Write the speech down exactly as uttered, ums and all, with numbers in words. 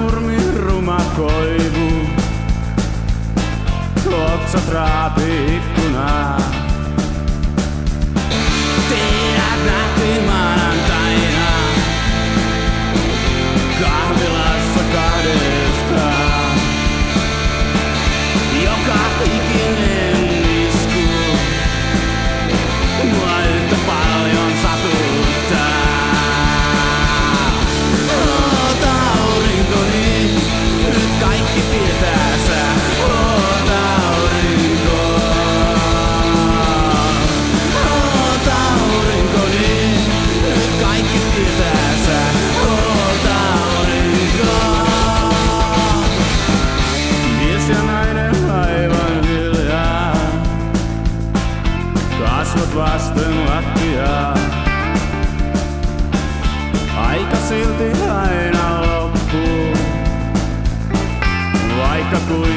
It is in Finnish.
nurmi ruma koivu. Oksat raapi ikkunaa. Tiedät nähtiin maanantaina kahvilassa kahdestaan. Joka ikinen isku mua yhtä paljon satuttaa. Oot aurinkoni, nyt kaikki tietää sä. Oot aurinko. Oot aurinkoni, nyt kaikki tietää sä. Oot aurinko. Mies ja nainen aivan hiljaa, kasvot vasten lattiaa. Aika silti aina loppuu, vaikka kuin